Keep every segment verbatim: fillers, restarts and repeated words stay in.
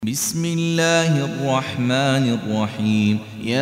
بسم الله الرحمن الرحيم.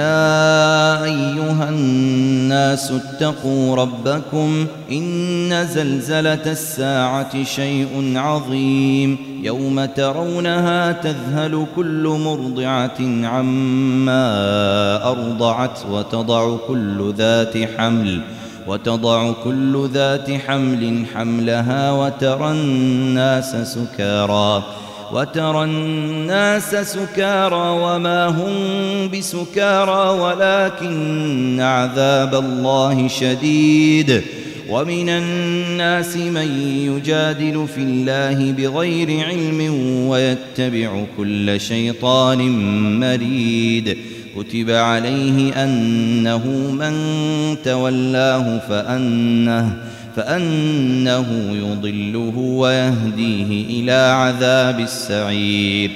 يا أيها الناس اتقوا ربكم إن زلزلة الساعة شيء عظيم يوم ترونها تذهل كل مرضعة عما أرضعت وتضع كل ذات حمل وتضع كل ذات حمل حملها وترى الناس سكارى وترى الناس سكارى وما هم بسكارى ولكن عذاب الله شديد. ومن الناس من يجادل في الله بغير علم ويتبع كل شيطان مريد. كتب عليه أنه من تولاه فأنه فأنه يضله ويهديه إلى عذاب السعير.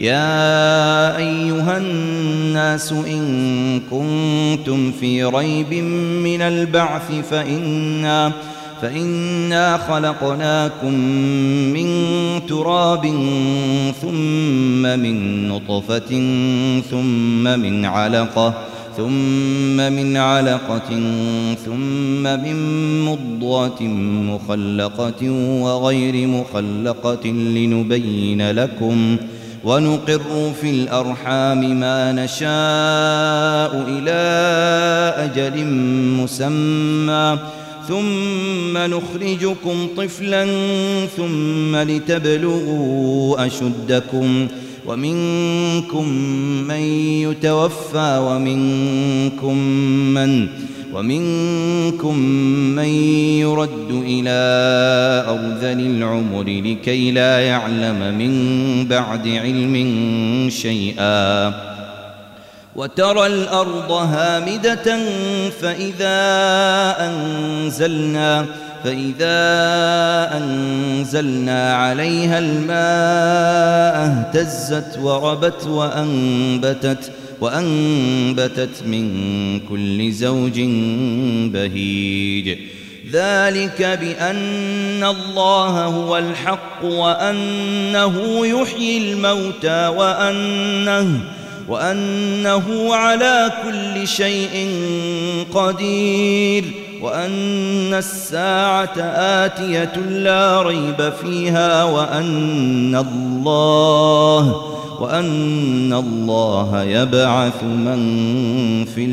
يا أيها الناس إن كنتم في ريب من البعث فإنا, فإنا خلقناكم من تراب ثم من نطفة ثم من علقة ثم من علقة ثم من مضغة مخلقة وغير مخلقة لنبين لكم ونقر في الأرحام ما نشاء إلى أجل مسمى ثم نخرجكم طفلا ثم لتبلغوا أشدكم ومنكم من يتوفى ومنكم من ومنكم من يرد إلى أرذل العمر لكي لا يعلم من بعد علم شيئا. وترى الأرض هامدة فإذا أنزلنا فإذا أنزلنا عليها الماء اهتزت وربت وأنبتت وأنبتت من كل زوج بهيج. ذلك بأن الله هو الحق وأنه يحيي الموتى وأنه وأنه على كل شيء قدير وأن الساعة آتية لا ريب فيها وأن الله وأن الله يبعث من في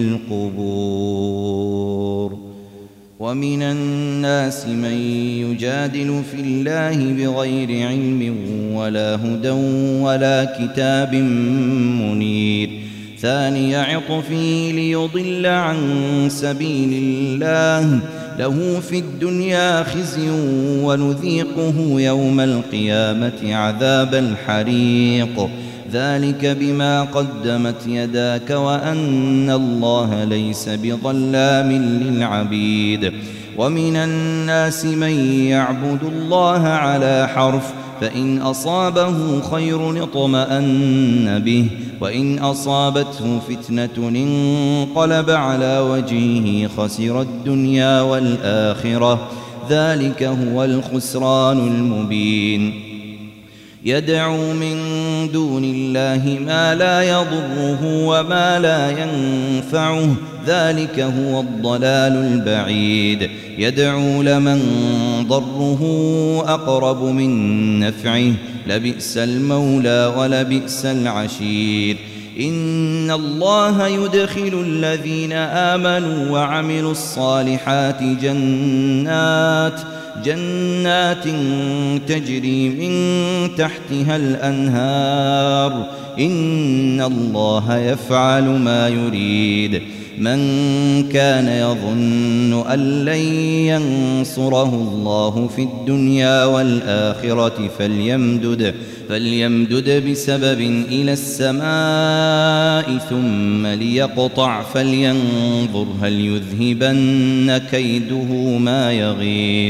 القبور. ومن الناس من يجادل في الله بغير علم ولا هدى ولا كتاب منير. ثاني عطفه ليضل عن سبيل الله له في الدنيا خزي ونذيقه يوم القيامة عذاب الحريق. ذلك بما قدمت يداك وأن الله ليس بظلام للعبيد. ومن الناس من يعبد الله على حرف فإن أصابه خير اطمأن به وإن أصابته فتنة انقلب على وجهه خسر الدنيا والآخرة. ذلك هو الخسران المبين. يدعو من دون الله ما لا يضره وما لا ينفعه ذلك هو الضلال البعيد. يدعو لمن ضره أقرب من نفعه لبئس المولى ولبئس العشير. إن الله يدخل الذين آمنوا وعملوا الصالحات جنات جنات تجري من تحتها الأنهار. إن الله يفعل ما يريد. من كان يظن أن لن ينصره الله في الدنيا والآخرة فليمدد, فليمدد بسبب إلى السماء ثم ليقطع فلينظر هل يذهبن كيده ما يغيظ.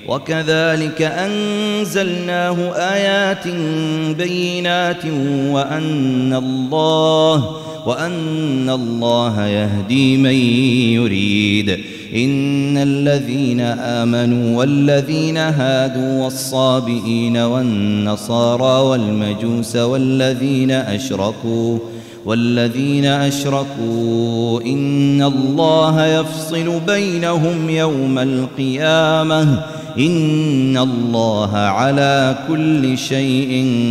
وكذلك أنزلناه آيات بينات وأن الله وأن الله يهدي من يريد. إن الذين آمنوا والذين هادوا والصابئين والنصارى والمجوس والذين أشركوا والذين أشركوا إن الله يفصل بينهم يوم القيامة إن الله على كل شيء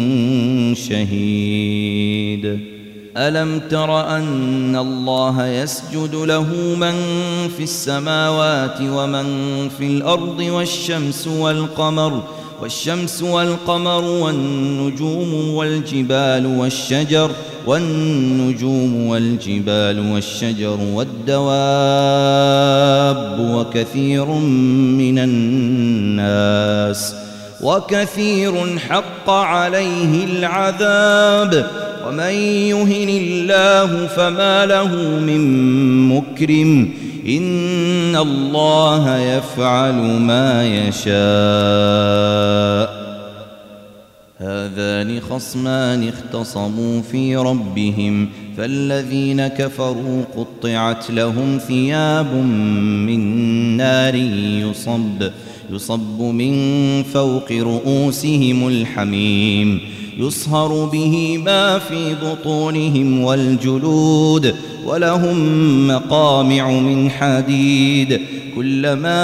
شهيد. ألم تر أن الله يسجد له من في السماوات ومن في الأرض والشمس والقمر والشمس والقمر والنجوم والجبال والشجر والنجوم والجبال والشجر والدواب وكثير من الناس وكثير حق عليه العذاب ومن يهن الله فما له من مكرم إن الله يفعل ما يشاء. هذان خصمان اختصموا في ربهم فالذين كفروا قطعت لهم ثياب من نار يصب يصب من فوق رؤوسهم الحميم يصهر به ما في بطونهم والجلود ولهم مقامع من حديد كلما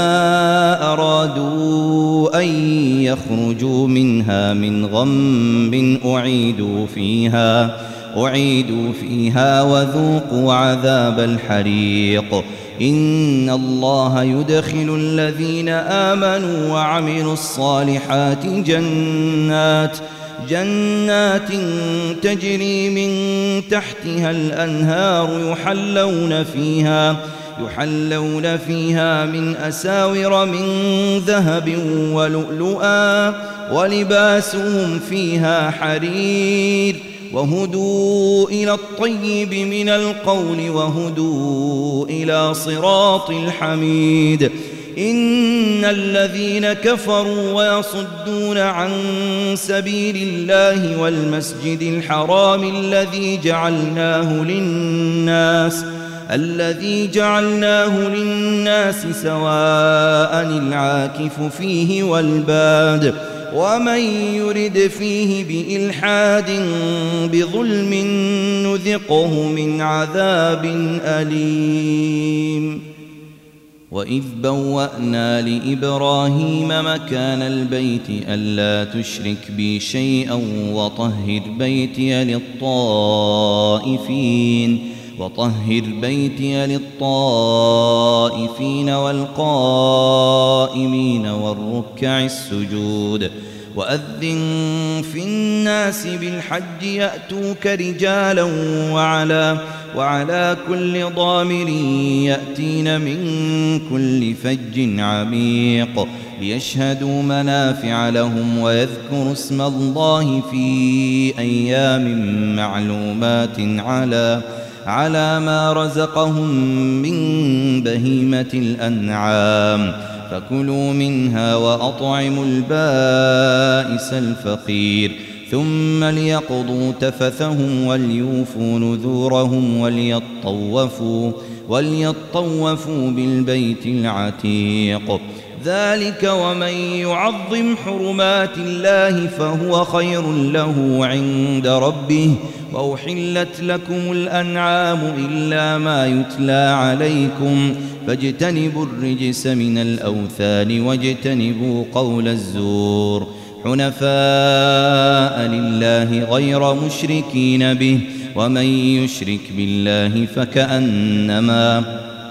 أرادوا أن يخرجوا منها من غم أعيدوا فيها أعيدوا فيها وذوقوا عذاب الحريق. إن الله يدخل الذين آمنوا وعملوا الصالحات جنات جنات تجري من تحتها الأنهار يحلون فيها يحلون فيها من أساور من ذهب ولؤلؤا ولباسهم فيها حرير وهدوا إلى الطيب من القول وهدوا إلى صراط الحميد. إن الذين كفروا ويصدون عن سبيل الله والمسجد الحرام الذي جعلناه للناس الذي جعلناه للناس سواء العاكف فيه والباد ومن يرد فيه بإلحاد بظلم نذقه من عذاب أليم. وإذ بوأنا لإبراهيم مكان البيت ألا تشرك بي شيئا وطهر بيتي للطائفين وطهر بيتي للطائفين والقائمين والركع السجود. وأذن في الناس بالحج يأتوك رجالا وعلى وعلى كل ضامر يأتين من كل فج عميق ليشهدوا منافع لهم ويذكروا اسم الله في أيام معلومات على على ما رزقهم من بهيمة الأنعام فكلوا منها وأطعموا البائس الفقير ثم ليقضوا تفثهم وليوفوا نذورهم وليطوفوا وليطوفوا بالبيت العتيق. ذلك ومن يعظم حرمات الله فهو خير له عند ربه. وأحلت لكم الأنعام إلا ما يتلى عليكم فاجتنبوا الرجس من الأوثان واجتنبوا قول الزور حنفاء لله غير مشركين به ومن يشرك بالله فكأنما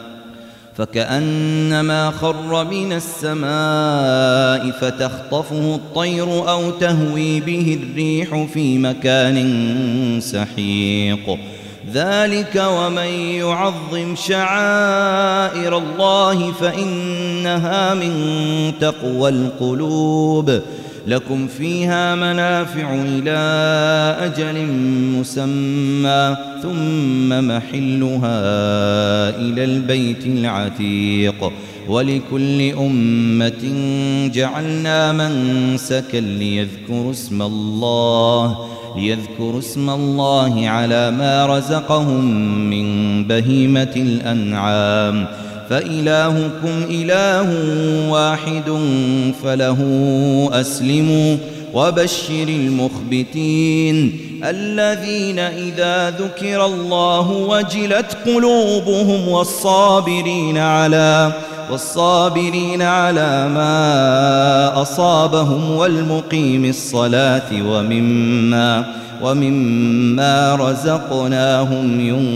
فكأنما خر من السماء فتخطفه الطير أو تهوي به الريح في مكان سحيق. ذلك ومن يعظم شعائر الله فإنها من تقوى القلوب. لكم فيها منافع إلى أجل مسمى ثم محلها إلى البيت العتيق ولكل أمة جعلنا منسكا ليذكروا اسم الله ليذكروا اسم الله على ما رزقهم من بهيمة الأنعام فإلهكم إله واحد فله أسلموا وبشر المخبتين الذين إذا ذكر الله وجلت قلوبهم والصابرين على والصابرين على ما أصابهم والمقيم الصلاة ومما ومما رزقناهم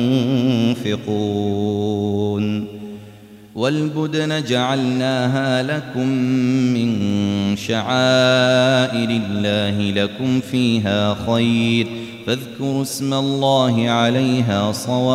ينفقون والبدن جعلناها لكم من شعائر الله لكم فيها خير فاذكروا اسم الله عليها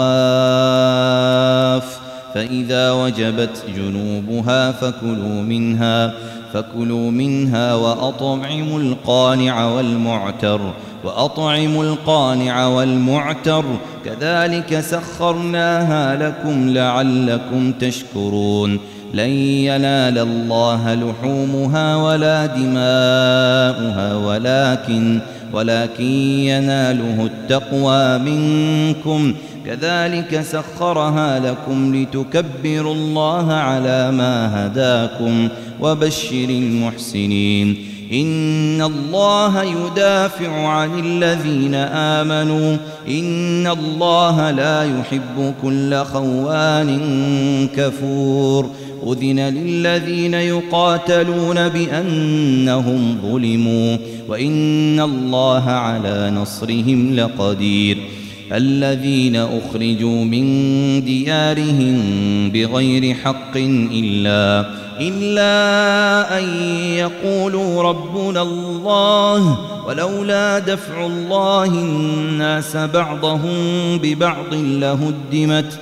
صواف فإذا وجبت جنوبها فكلوا منها فكلوا منها وأطعموا القانع والمعتر وأطعموا القانع والمعتر كذلك سخرناها لكم لعلكم تشكرون لن ينال الله لحومها ولا دماؤها ولكن ولكن يناله التقوى منكم كذلك سخرها لكم لتكبروا الله على ما هداكم وبشر المحسنين إن الله يدافع عن الذين آمنوا إن الله لا يحب كل خوان كفور أذن للذين يقاتلون بأنهم ظلموا وإن الله على نصرهم لقدير الذين أخرجوا من ديارهم بغير حق إلا إلا أن يقولوا ربنا الله ولولا دفع الله الناس بعضهم ببعض لهدمت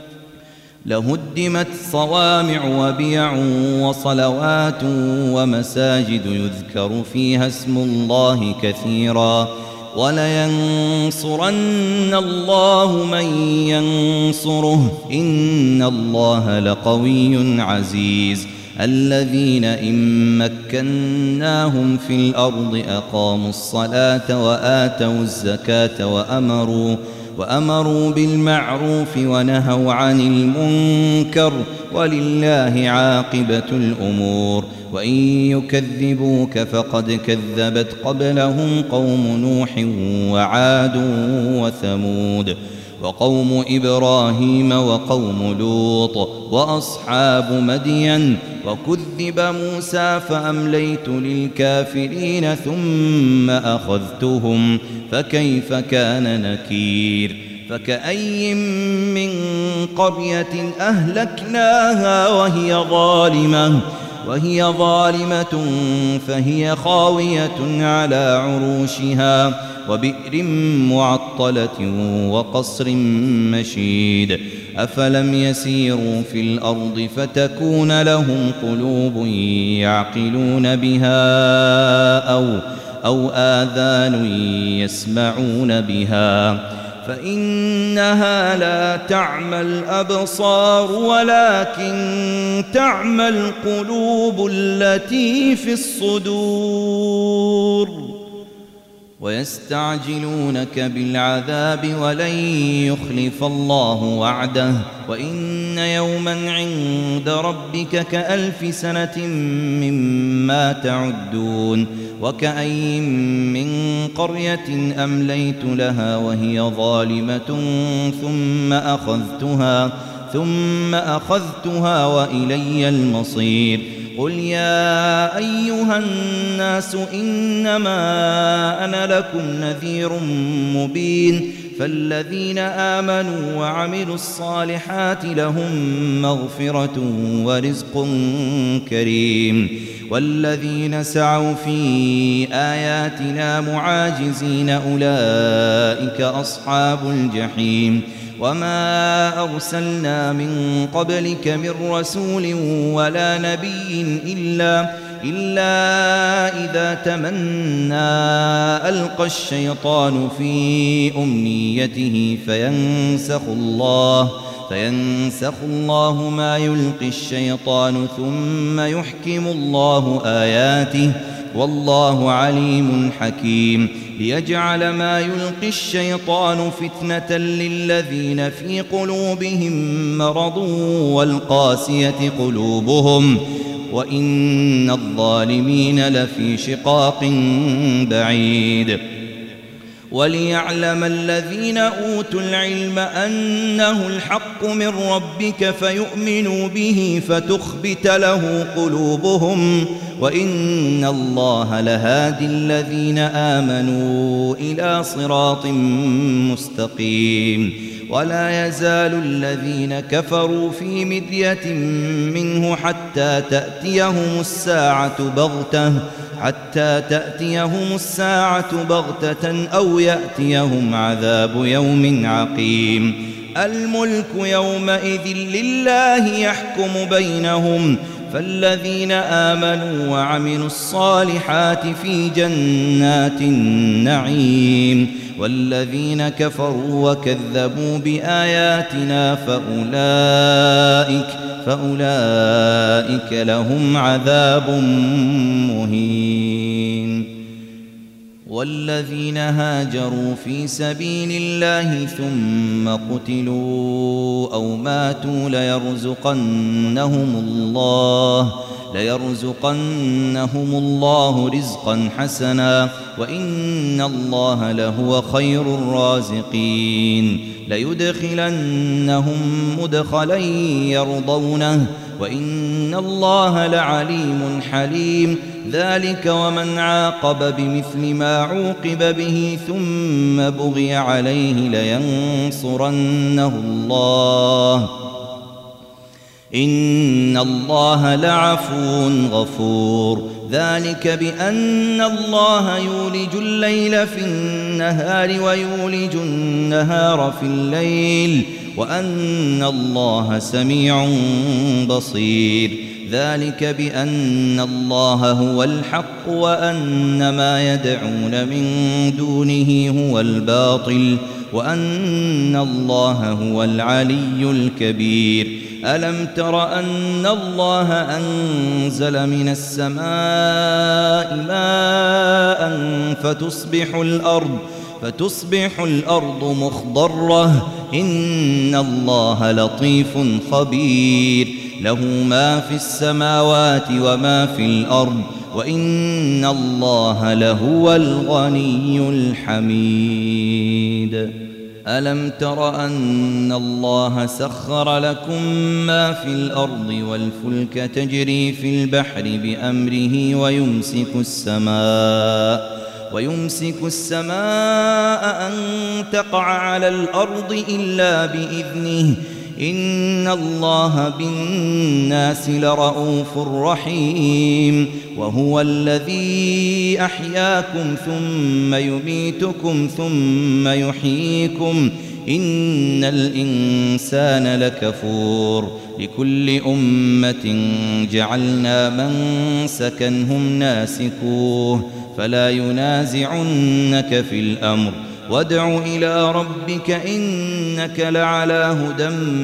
لهدمت صوامع وبيع وصلوات ومساجد يذكر فيها اسم الله كثيرا ولينصرن الله من ينصره إن الله لقوي عزيز الذين إن مكناهم في الأرض أقاموا الصلاة وآتوا الزكاة وأمروا وأمروا بالمعروف ونهوا عن المنكر ولله عاقبة الأمور وإن يكذبوك فقد كذبت قبلهم قوم نوح وعاد وثمود وقوم إبراهيم وقوم لوط وأصحاب مدين وكذب موسى فأمليت للكافرين ثم أخذتهم فكيف كان نكير فكأي من قرية أهلكناها وهي ظالمة وهي ظالمة فهي خاوية على عروشها وبئر معطلة وقصر مشيد أفلم يسيروا في الأرض فتكون لهم قلوب يعقلون بها أو, أو آذان يسمعون بها فإنها لا تعمى الأبصار ولكن تعمى القلوب التي في الصدور ويستعجلونك بالعذاب ولن يخلف الله وعده وإن يوما عند ربك كألف سنة مما تعدون وكأي من قرية أمليت لها وهي ظالمة ثم أخذتها ثم أخذتها وإلي المصير قل يا أيها الناس إنما أنا لكم نذير مبين فالذين آمنوا وعملوا الصالحات لهم مغفرة ورزق كريم والذين سعوا في آياتنا معاجزين أولئك أصحاب الجحيم وما أرسلنا من قبلك من رسول ولا نبي إلا, إلا إذا تمنى ألقى الشيطان في أمنيته فينسخ الله فينسخ الله ما يلقي الشيطان ثم يحكم الله آياته والله عليم حكيم ليجعل ما يلقي الشيطان فتنة للذين في قلوبهم مرض والقاسية قلوبهم وإن الظالمين لفي شقاق بعيد وليعلم الذين أوتوا العلم أنه الحق من ربك فيؤمنوا به فتخبت له قلوبهم وإن الله لهادي الذين آمنوا إلى صراط مستقيم ولا يزال الذين كفروا في مرية منه حتى تأتيهم الساعة بغتة حتى تأتيهم الساعة بغتة أو يأتيهم عذاب يوم عقيم الملك يومئذ لله يحكم بينهم فالذين آمنوا وعملوا الصالحات في جنات النعيم والذين كفروا وكذبوا بآياتنا فأولئك فأولئك لهم عذاب مهين والذين هاجروا في سبيل الله ثم قتلوا أو ماتوا ليرزقنهم الله ليرزقنهم الله رزقا حسنا وإن الله لهو خير الرازقين ليدخلنهم مدخلا يرضونه وإن الله لعليم حليم ذلك ومن عاقب بمثل ما عوقب به ثم بغي عليه لينصرنه الله إن الله لعفو غفور ذلك بأن الله يولج الليل في النهار ويولج النهار في الليل وأن الله سميع بصير ذلك بأن الله هو الحق وأن ما يدعون من دونه هو الباطل وأن الله هو العلي الكبير ألم تر أن الله أنزل من السماء ماء فتصبح الأرض فتصبح الأرض مخضرة إن الله لطيف خبير له ما في السماوات وما في الأرض وإن الله لهو الغني الحميد ألم تر أن الله سخر لكم ما في الأرض والفلك تجري في البحر بأمره ويمسك السماء ويمسك السماء أن تقع على الأرض إلا بإذنه إن الله بالناس لرؤوف رحيم وهو الذي أحياكم ثم يميتكم ثم يحييكم إن الإنسان لكفور لكل أمة جعلنا منسكا هم ناسكوه فلا ينازعنك في الأمر وادع إلى ربك إنك لعلى هدى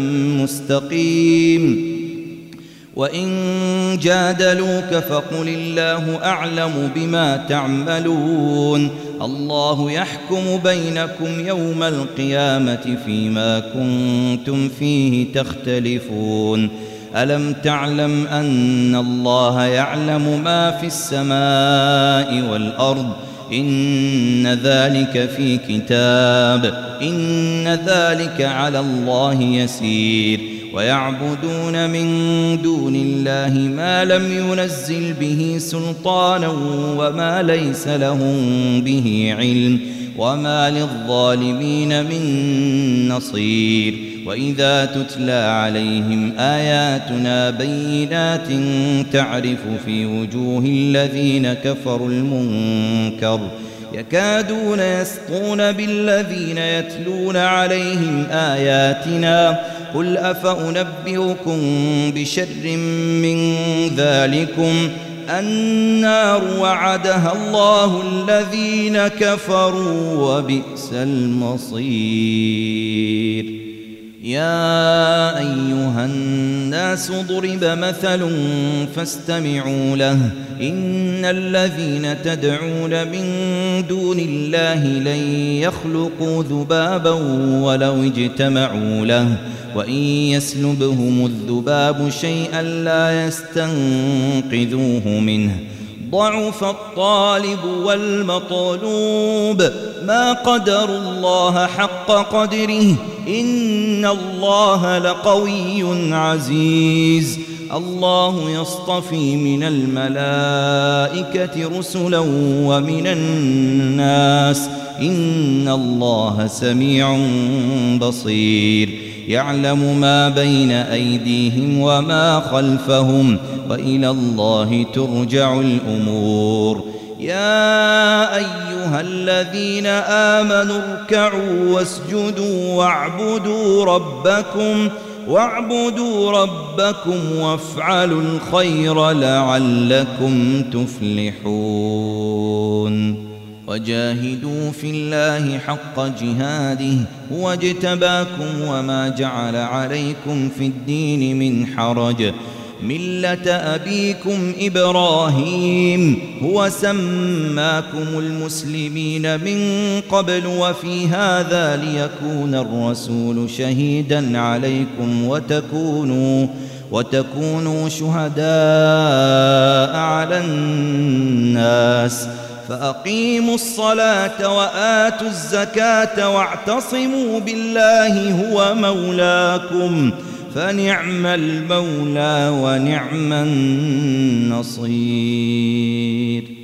مستقيم وإن جادلوك فقل الله أعلم بما تعملون الله يحكم بينكم يوم القيامة فيما كنتم فيه تختلفون ألم تعلم أن الله يعلم ما في السماء والأرض إن ذلك في كتاب إن ذلك على الله يسير ويعبدون من دون الله ما لم ينزل به سلطانا وما ليس لهم به علم وما للظالمين من نصير وإذا تتلى عليهم آياتنا بينات تعرف في وجوه الذين كفروا المنكر يكادون يسطون بالذين يتلون عليهم آياتنا قل أفأنبئكم بشر من ذلكم النار وعدها الله الذين كفروا وبئس المصير. يا أيها الناس ضرب مثل فاستمعوا له إن الذين تدعون من دون الله لن يخلقوا ذبابا ولو اجتمعوا له وإن يسلبهم الذباب شيئا لا يستنقذوه منه ضعف الطالب والمطلوب ما قدروا الله حق قدره إن الله لقوي عزيز. الله يصطفي من الملائكة رسلا ومن الناس إن الله سميع بصير. يعلم ما بين أيديهم وما خلفهم وإلى الله ترجع الأمور. يا أيها الذين آمنوا اركعوا واسجدوا واعبدوا ربكم واعبدوا ربكم وافعلوا الخير لعلكم تفلحون. وجاهدوا في الله حق جهاده هو اجتباكم وما جعل عليكم في الدين من حرج ملة أبيكم إبراهيم هو سماكم المسلمين من قبل وفي هذا ليكون الرسول شهيدا عليكم وتكونوا وتكونوا شهداء على الناس فأقيموا الصلاة وآتوا الزكاة واعتصموا بالله هو مولاكم فنعم المولى ونعم النصير.